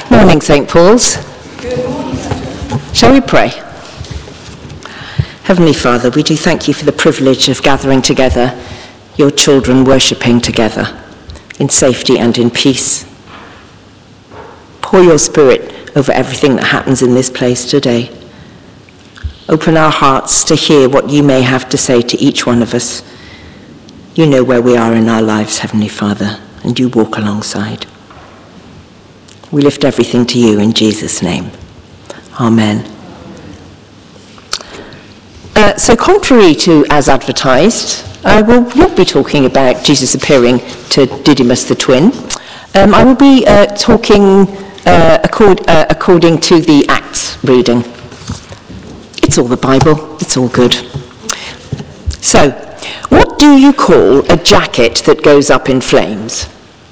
Morning, St. Paul's. Good morning. Shall we pray? Heavenly Father, we do thank you for the privilege of gathering together, your children worshipping together in safety and in peace. Pour your Spirit over everything that happens in this place today. Open our hearts to hear what you may have to say to each one of us. You know where we are in our lives, Heavenly Father, and you walk alongside. We lift everything to you in Jesus' name. Amen. So contrary to as advertised, I will not be talking about Jesus appearing to Didymus the twin. I will be talking according to the Acts reading. It's all the Bible, it's all good. So, what do you call a jacket that goes up in flames?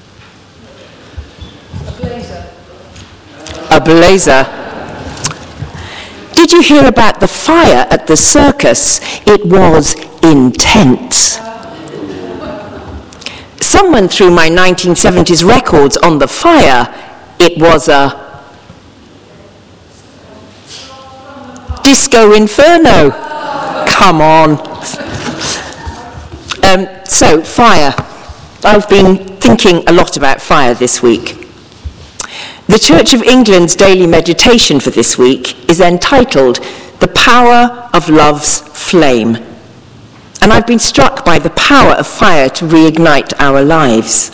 A blazer. Did you hear about the fire at the circus? It was intense. Someone threw my 1970s records on the fire. It was a disco inferno. Come on. So, fire. I've been thinking a lot about fire this week. The Church of England's daily meditation for this week is entitled The Power of Love's Flame. And I've been struck by the power of fire to reignite our lives.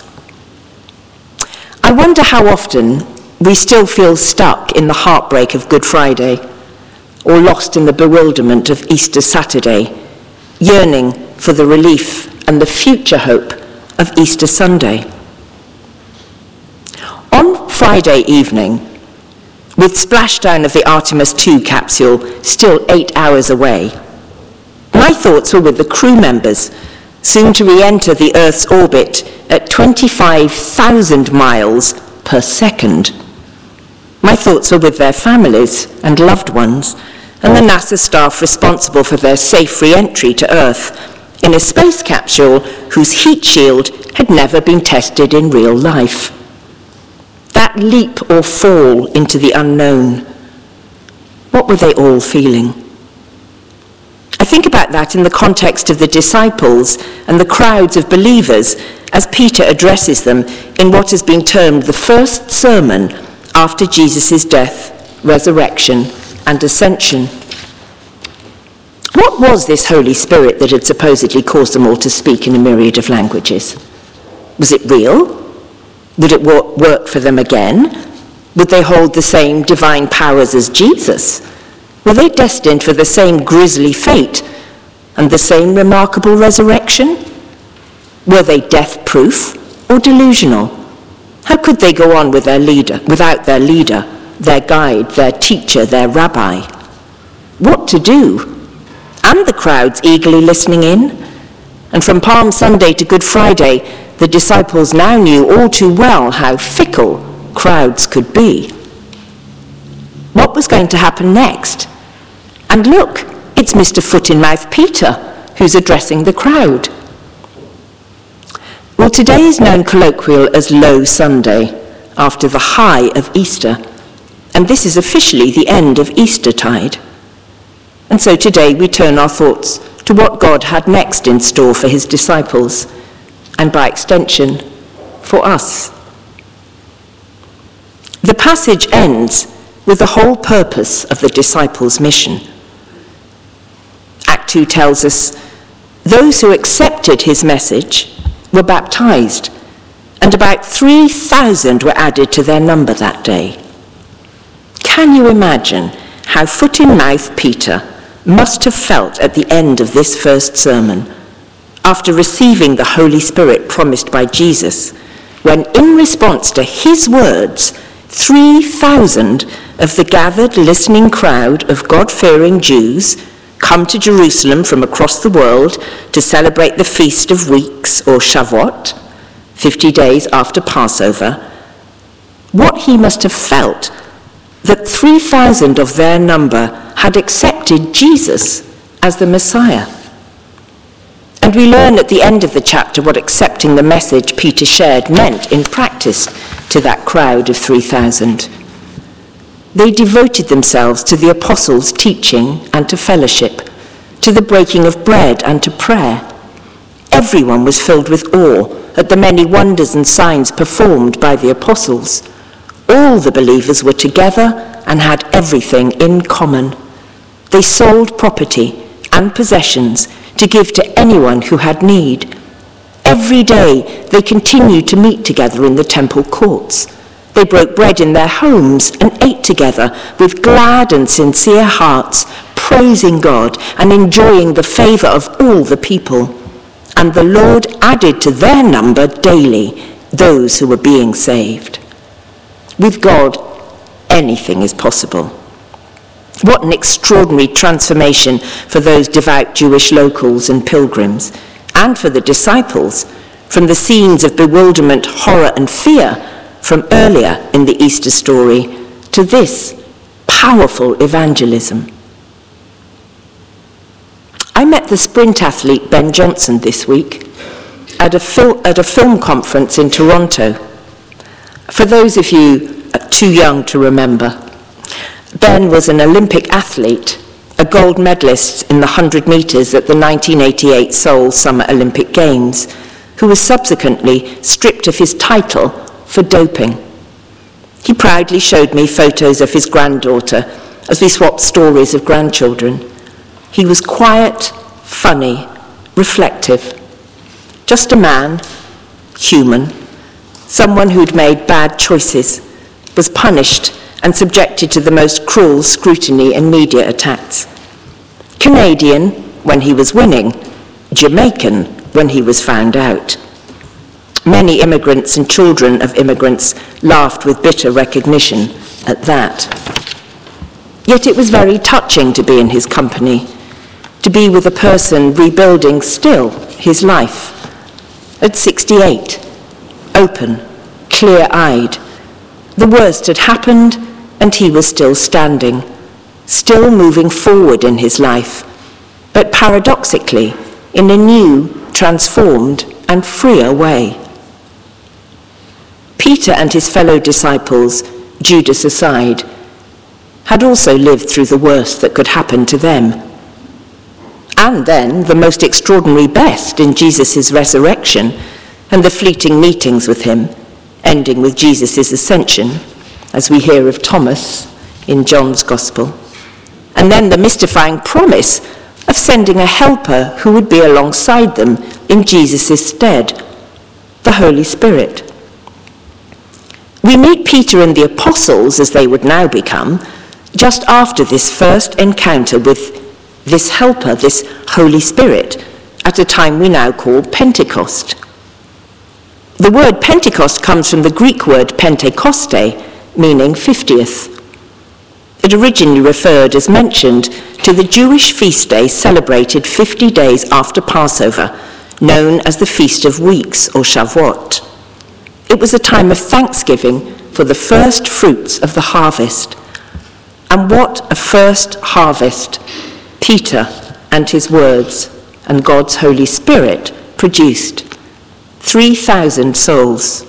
I wonder how often we still feel stuck in the heartbreak of Good Friday, or lost in the bewilderment of Easter Saturday, yearning for the relief and the future hope of Easter Sunday. On Friday evening, with splashdown of the Artemis II capsule still 8 hours away, my thoughts were with the crew members, soon to re-enter the Earth's orbit at 25,000 miles per second. My thoughts were with their families and loved ones, and the NASA staff responsible for their safe re-entry to Earth in a space capsule whose heat shield had never been tested in real life. That leap or fall into the unknown. What were they all feeling? I think about that in the context of the disciples and the crowds of believers as Peter addresses them in what has been termed the first sermon after Jesus' death, resurrection, and ascension. What was this Holy Spirit that had supposedly caused them all to speak in a myriad of languages? Was it real? Would it work for them again? Would they hold the same divine powers as Jesus? Were they destined for the same grisly fate and the same remarkable resurrection? Were they death-proof or delusional? How could they go on with without their leader, their guide, their teacher, their rabbi? What to do? And the crowds eagerly listening in? And from Palm Sunday to Good Friday, the disciples now knew all too well how fickle crowds could be. What was going to happen next? And look, it's Mr. Foot-in-Mouth Peter who's addressing the crowd. Well, today is known colloquially as Low Sunday, after the high of Easter, and this is officially the end of Eastertide. And so today we turn our thoughts to what God had next in store for his disciples, and by extension, for us. The passage ends with the whole purpose of the disciples' mission. Act 2 tells us, those who accepted his message were baptized, and about 3,000 were added to their number that day. Can you imagine how foot-in-mouth Peter must have felt at the end of this first sermon, after receiving the Holy Spirit promised by Jesus, when in response to his words, 3,000 of the gathered listening crowd of God-fearing Jews come to Jerusalem from across the world to celebrate the Feast of Weeks, or Shavuot, 50 days after Passover, what he must have felt that 3,000 of their number had accepted Jesus as the Messiah. And we learn at the end of the chapter what accepting the message Peter shared meant in practice to that crowd of 3,000. They devoted themselves to the apostles' teaching and to fellowship, to the breaking of bread and to prayer. Everyone was filled with awe at the many wonders and signs performed by the apostles. All the believers were together and had everything in common. They sold property and possessions to give to anyone who had need. Every day they continued to meet together in the temple courts. They broke bread in their homes and ate together with glad and sincere hearts, praising God and enjoying the favor of all the people. And the Lord added to their number daily those who were being saved. With God, anything is possible. What an extraordinary transformation for those devout Jewish locals and pilgrims, and for the disciples, from the scenes of bewilderment, horror, and fear from earlier in the Easter story to this powerful evangelism. I met the sprint athlete Ben Johnson this week at a film conference in Toronto. For those of you too young to remember, Ben was an Olympic athlete, a gold medalist in the 100 metres at the 1988 Seoul Summer Olympic Games, who was subsequently stripped of his title for doping. He proudly showed me photos of his granddaughter as we swapped stories of grandchildren. He was quiet, funny, reflective. Just a man, human, someone who'd made bad choices, was punished and subjected to the most cruel scrutiny and media attacks. Canadian when he was winning, Jamaican when he was found out. Many immigrants and children of immigrants laughed with bitter recognition at that. Yet it was very touching to be in his company, to be with a person rebuilding still his life. At 68, open, clear-eyed, the worst had happened and he was still standing, still moving forward in his life, but paradoxically in a new, transformed and freer way. Peter and his fellow disciples, Judas aside, had also lived through the worst that could happen to them. And then the most extraordinary best in Jesus' resurrection and the fleeting meetings with him, ending with Jesus' ascension, as we hear of Thomas in John's Gospel. And then the mystifying promise of sending a helper who would be alongside them in Jesus' stead, the Holy Spirit. We meet Peter and the apostles, as they would now become, just after this first encounter with this helper, this Holy Spirit, at a time we now call Pentecost. The word Pentecost comes from the Greek word Pentekoste, meaning 50th. It originally referred, as mentioned, to the Jewish feast day celebrated 50 days after Passover, known as the Feast of Weeks, or Shavuot. It was a time of thanksgiving for the first fruits of the harvest. And what a first harvest Peter and his words and God's Holy Spirit produced. 3,000 souls.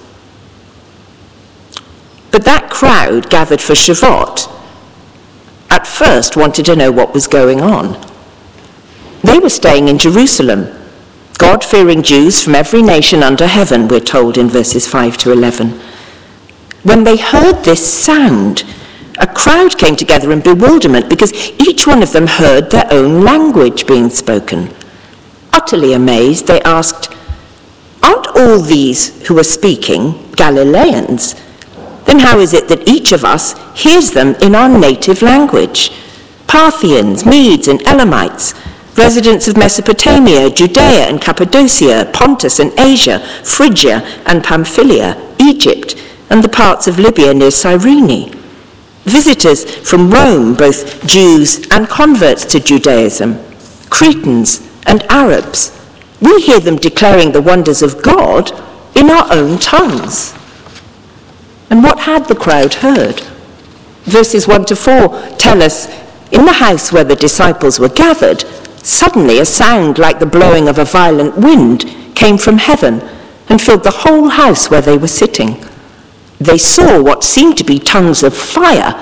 But that crowd gathered for Shavuot at first wanted to know what was going on. They were staying in Jerusalem, God-fearing Jews from every nation under heaven, we're told in verses 5 to 11. When they heard this sound, a crowd came together in bewilderment because each one of them heard their own language being spoken. Utterly amazed, they asked, "Aren't all these who are speaking Galileans? Then how is it that each of us hears them in our native language? Parthians, Medes and Elamites, residents of Mesopotamia, Judea and Cappadocia, Pontus and Asia, Phrygia and Pamphylia, Egypt and the parts of Libya near Cyrene. Visitors from Rome, both Jews and converts to Judaism, Cretans and Arabs. We hear them declaring the wonders of God in our own tongues." And what had the crowd heard? Verses 1 to 4 tell us, in the house where the disciples were gathered, suddenly a sound like the blowing of a violent wind came from heaven and filled the whole house where they were sitting. They saw what seemed to be tongues of fire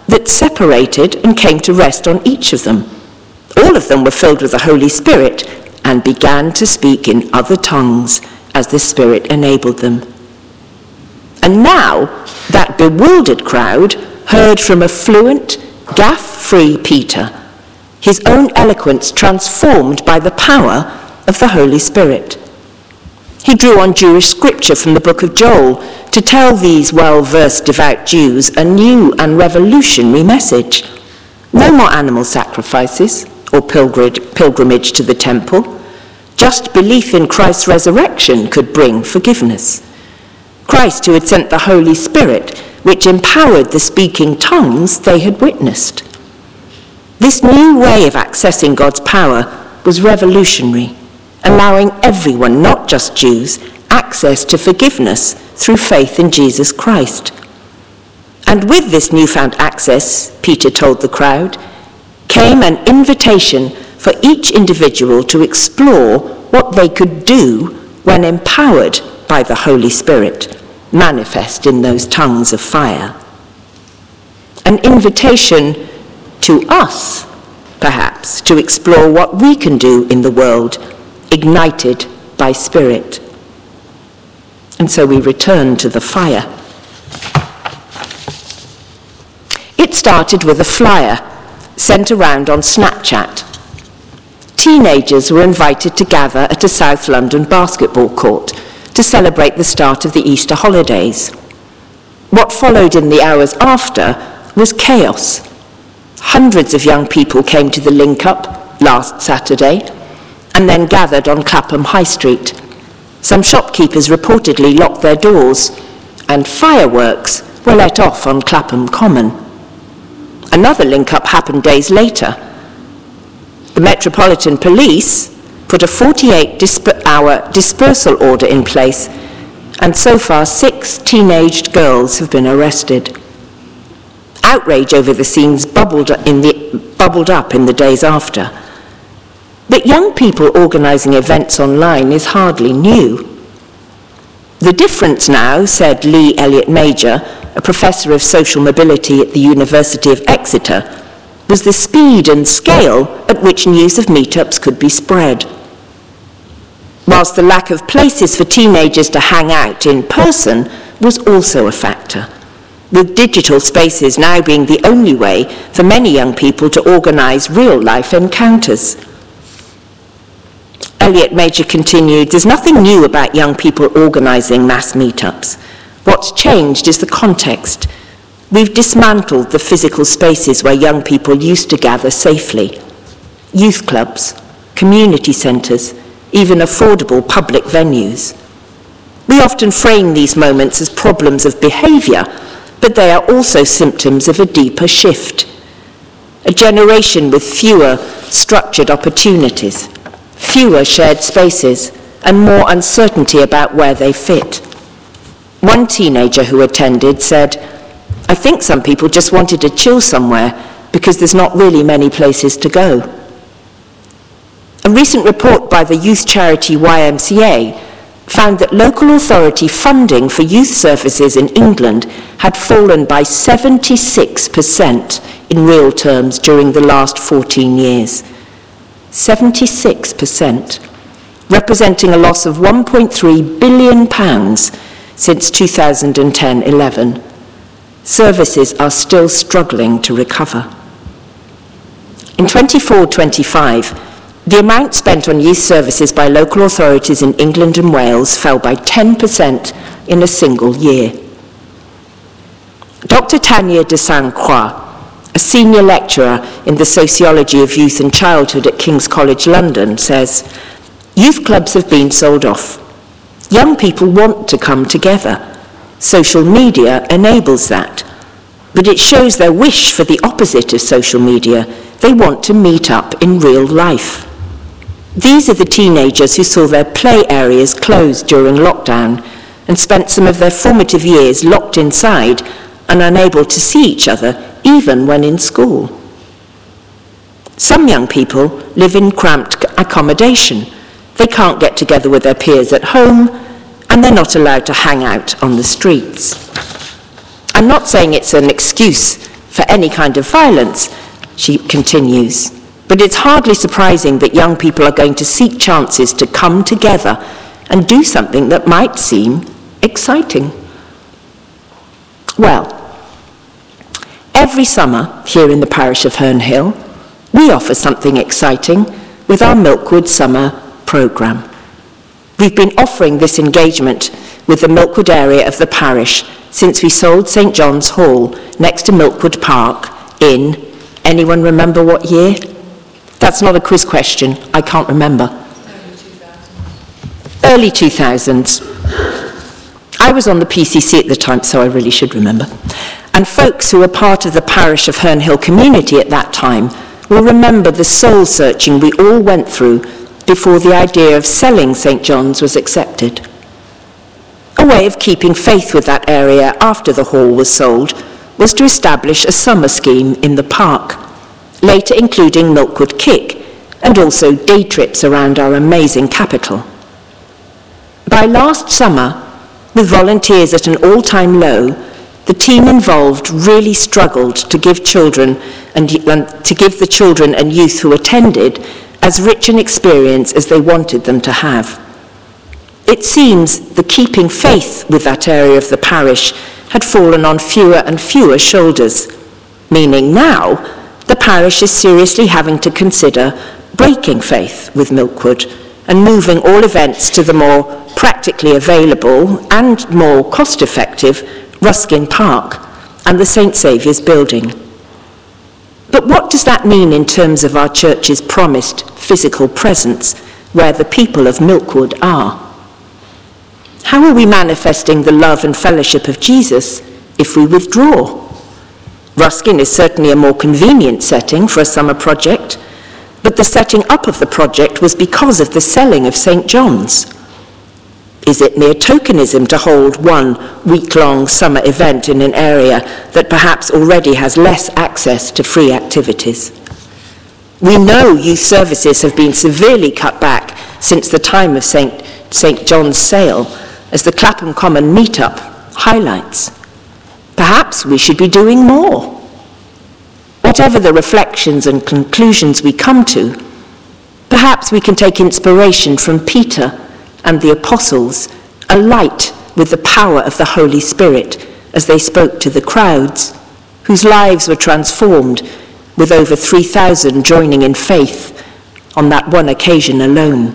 that separated and came to rest on each of them. All of them were filled with the Holy Spirit and began to speak in other tongues as the Spirit enabled them. And now that bewildered crowd heard from a fluent, gaffe-free Peter, his own eloquence transformed by the power of the Holy Spirit. He drew on Jewish scripture from the book of Joel to tell these well-versed devout Jews a new and revolutionary message. No more animal sacrifices or pilgrimage to the temple. Just belief in Christ's resurrection could bring forgiveness. Christ, who had sent the Holy Spirit, which empowered the speaking tongues they had witnessed. This new way of accessing God's power was revolutionary, allowing everyone, not just Jews, access to forgiveness through faith in Jesus Christ. And with this newfound access, Peter told the crowd, came an invitation for each individual to explore what they could do when empowered by the Holy Spirit, manifest in those tongues of fire. An invitation to us, perhaps, to explore what we can do in the world, ignited by Spirit. And so we return to the fire. It started with a flyer sent around on Snapchat. Teenagers were invited to gather at a South London basketball court to celebrate the start of the Easter holidays. What followed in the hours after was chaos. Hundreds of young people came to the link-up last Saturday and then gathered on Clapham High Street. Some shopkeepers reportedly locked their doors, and fireworks were let off on Clapham Common. Another link-up happened days later. The Metropolitan Police put a 48-hour dispersal order in place, and so far 6 teenaged girls have been arrested. Outrage over the scenes bubbled up in the days after. But young people organising events online is hardly new. The difference now, said Lee Elliott Major, a professor of social mobility at the University of Exeter, was the speed and scale at which news of meetups could be spread. Whilst the lack of places for teenagers to hang out in person was also a factor, with digital spaces now being the only way for many young people to organise real-life encounters. Elliott Major continued, there's nothing new about young people organising mass meetups. What's changed is the context. We've dismantled the physical spaces where young people used to gather safely. Youth clubs, community centres, even affordable public venues. We often frame these moments as problems of behaviour, but they are also symptoms of a deeper shift. A generation with fewer structured opportunities, fewer shared spaces, and more uncertainty about where they fit. One teenager who attended said, I think some people just wanted to chill somewhere because there's not really many places to go. A recent report by the youth charity YMCA found that local authority funding for youth services in England had fallen by 76% in real terms during the last 14 years. 76%, representing a loss of £1.3 billion since 2010-11. Services are still struggling to recover. In 24-25, the amount spent on youth services by local authorities in England and Wales fell by 10% in a single year. Dr. Tanya de Saint-Croix, a senior lecturer in the sociology of youth and childhood at King's College London, says, youth clubs have been sold off. Young people want to come together. Social media enables that. But it shows their wish for the opposite of social media. They want to meet up in real life. These are the teenagers who saw their play areas closed during lockdown and spent some of their formative years locked inside and unable to see each other even when in school. Some young people live in cramped accommodation. They can't get together with their peers at home, and they're not allowed to hang out on the streets. I'm not saying it's an excuse for any kind of violence, she continues. But it's hardly surprising that young people are going to seek chances to come together and do something that might seem exciting. Well, every summer here in the parish of Herne Hill, we offer something exciting with our Milkwood Summer programme. We've been offering this engagement with the Milkwood area of the parish since we sold St John's Hall next to Milkwood Park in, anyone remember what year? That's not a quiz question, I can't remember. Early 2000s. I was on the PCC at the time, so I really should remember. And folks who were part of the parish of Herne Hill community at that time will remember the soul-searching we all went through before the idea of selling St John's was accepted. A way of keeping faith with that area after the hall was sold was to establish a summer scheme in the park, later including Milkwood Kick, and also day trips around our amazing capital. By last summer, with volunteers at an all-time low, the team involved really struggled to give the children and youth who attended as rich an experience as they wanted them to have. It seems the keeping faith with that area of the parish had fallen on fewer and fewer shoulders, meaning now the parish is seriously having to consider breaking faith with Milkwood and moving all events to the more practically available and more cost-effective Ruskin Park and the St Saviour's building. But what does that mean in terms of our church's promised physical presence where the people of Milkwood are? How are we manifesting the love and fellowship of Jesus if we withdraw? Ruskin is certainly a more convenient setting for a summer project, but the setting up of the project was because of the selling of St John's. Is it mere tokenism to hold one week-long summer event in an area that perhaps already has less access to free activities? We know youth services have been severely cut back since the time of St John's sale, as the Clapham Common meetup highlights. Perhaps we should be doing more. Whatever the reflections and conclusions we come to, perhaps we can take inspiration from Peter and the apostles, alight with the power of the Holy Spirit as they spoke to the crowds, whose lives were transformed with over 3,000 joining in faith on that one occasion alone.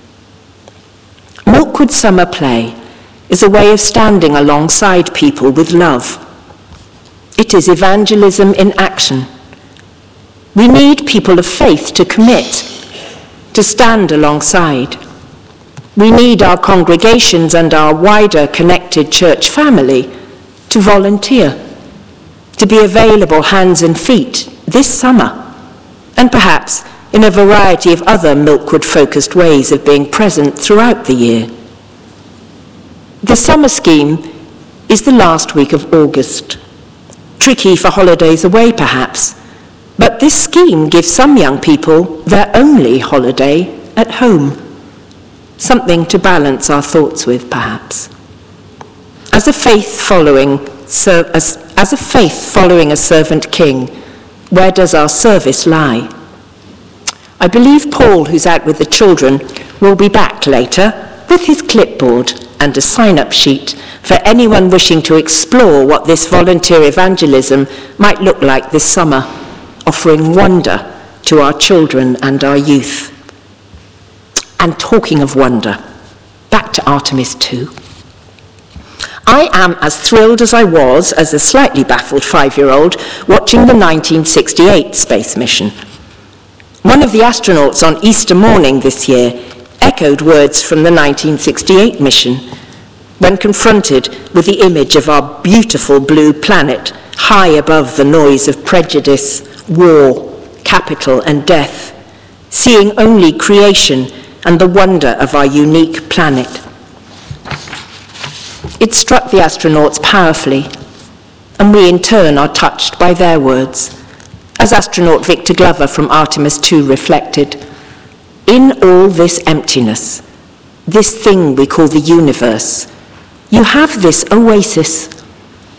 Milkwood Summer Play is a way of standing alongside people with love. It is evangelism in action. We need people of faith to commit, to stand alongside. We need our congregations and our wider connected church family to volunteer, to be available hands and feet this summer, and perhaps in a variety of other Milkwood-focused ways of being present throughout the year. The summer scheme is the last week of August. Tricky for holidays away, perhaps, but this scheme gives some young people their only holiday at home. Something to balance our thoughts with, perhaps. As a faith following a servant king, where does our service lie? I believe Paul, who's out with the children, will be back later with his clipboard and a sign-up sheet for anyone wishing to explore what this volunteer evangelism might look like this summer, offering wonder to our children and our youth. And talking of wonder, back to Artemis 2. I am as thrilled as I was as a slightly baffled 5-year-old watching the 1968 space mission. One of the astronauts on Easter morning this year echoed words from the 1968 mission when confronted with the image of our beautiful blue planet high above the noise of prejudice, war, capital, and death, seeing only creation and the wonder of our unique planet. It struck the astronauts powerfully, and we in turn are touched by their words, as astronaut Victor Glover from Artemis 2 reflected, "In all this emptiness, this thing we call the universe, you have this oasis, this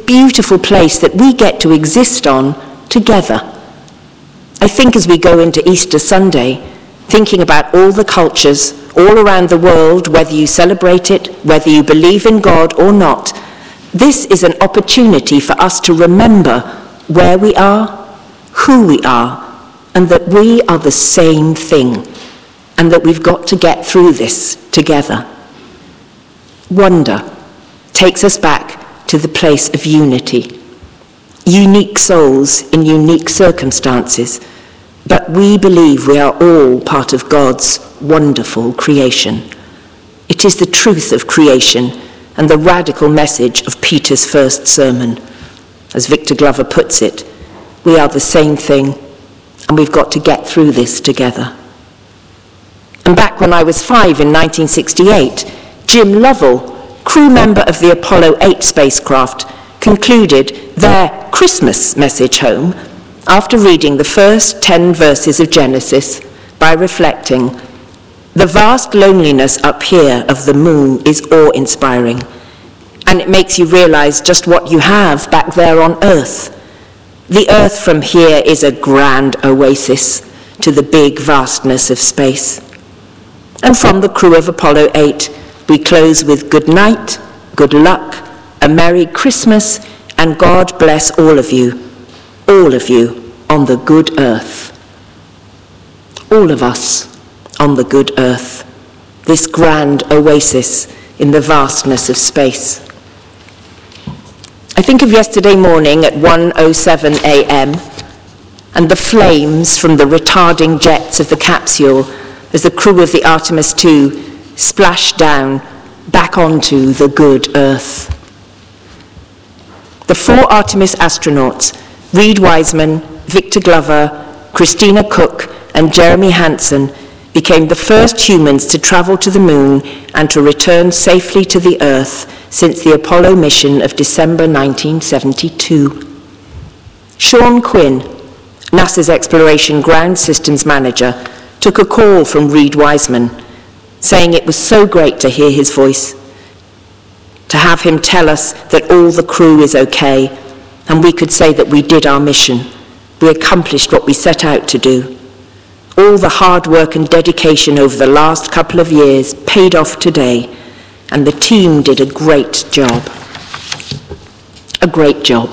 beautiful place that we get to exist on together. I think as we go into Easter Sunday, thinking about all the cultures all around the world, whether you celebrate it, whether you believe in God or not, this is an opportunity for us to remember where we are, who we are, and that we are the same thing, and that we've got to get through this together. Wonder takes us back to the place of unity. Unique souls in unique circumstances, but we believe we are all part of God's wonderful creation. It is the truth of creation and the radical message of Peter's first sermon. As Victor Glover puts it, we are the same thing, and we've got to get through this together. And back when I was 5 in 1968, Jim Lovell, crew member of the Apollo 8 spacecraft, concluded their Christmas message home after reading the first 10 verses of Genesis by reflecting, "The vast loneliness up here of the moon is awe-inspiring, and it makes you realize just what you have back there on Earth. The Earth from here is a grand oasis to the big vastness of space." And from the crew of Apollo 8, we close with good night, good luck, a Merry Christmas, and God bless all of you on the good earth. All of us on the good earth, this grand oasis in the vastness of space. I think of yesterday morning at 1:07 a.m. and the flames from the retarding jets of the capsule as the crew of the Artemis II splashed down back onto the good earth. The 4 Artemis astronauts, Reid Wiseman, Victor Glover, Christina Cook, and Jeremy Hansen, became the first humans to travel to the moon and to return safely to the Earth since the Apollo mission of December 1972. Sean Quinn, NASA's Exploration Ground Systems Manager, took a call from Reid Wiseman, saying it was so great to hear his voice, to have him tell us that all the crew is okay, and we could say that we did our mission. We accomplished what we set out to do. All the hard work and dedication over the last couple of years paid off today, and the team did a great job. A great job.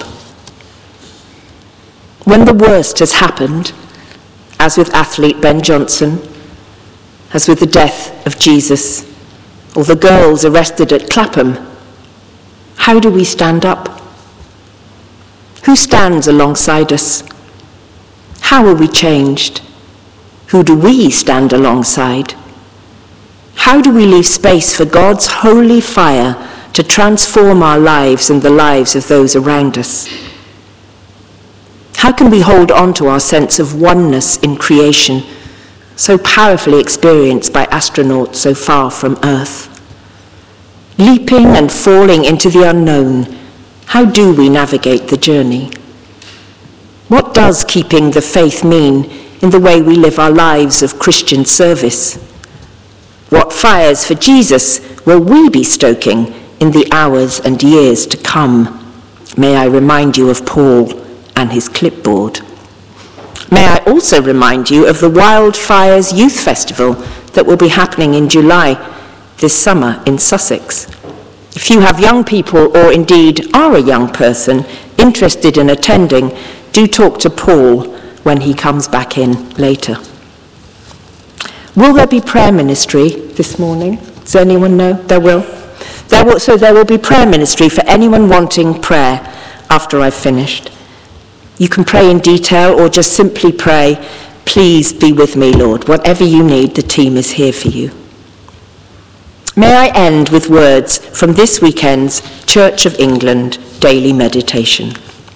When the worst has happened, as with athlete Ben Johnson, as with the death of Jesus, or the girls arrested at Clapham, how do we stand up? Who stands alongside us? How are we changed? Who do we stand alongside? How do we leave space for God's holy fire to transform our lives and the lives of those around us? How can we hold on to our sense of oneness in creation, so powerfully experienced by astronauts so far from Earth? Leaping and falling into the unknown, how do we navigate the journey? What does keeping the faith mean in the way we live our lives of Christian service? What fires for Jesus will we be stoking in the hours and years to come? May I remind you of Paul and his clipboard. May I also remind you of the Wildfires Youth Festival that will be happening in July this summer in Sussex. If you have young people, or indeed are a young person, interested in attending, do talk to Paul when he comes back in later. Will there be prayer ministry this morning? Does anyone know? There will. So there will be prayer ministry for anyone wanting prayer after I've finished. You can pray in detail or just simply pray, "Please be with me, Lord. Whatever you need, the team is here for you." May I end with words from this weekend's Church of England daily meditation.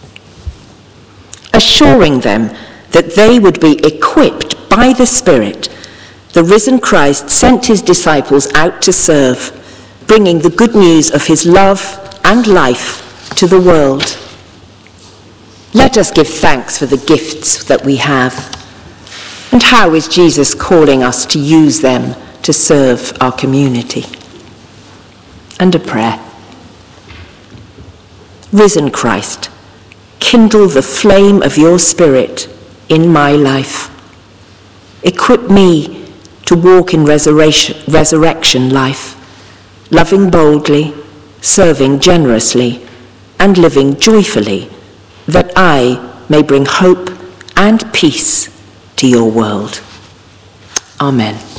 Assuring them that they would be equipped by the Spirit, the risen Christ sent his disciples out to serve, bringing the good news of his love and life to the world. Let us give thanks for the gifts that we have. And how is Jesus calling us to use them to serve our community? And a prayer. risen Christ, kindle the flame of your Spirit in my life. Equip me to walk in resurrection life, loving boldly, serving generously, and living joyfully, that I may bring hope and peace to your world. Amen.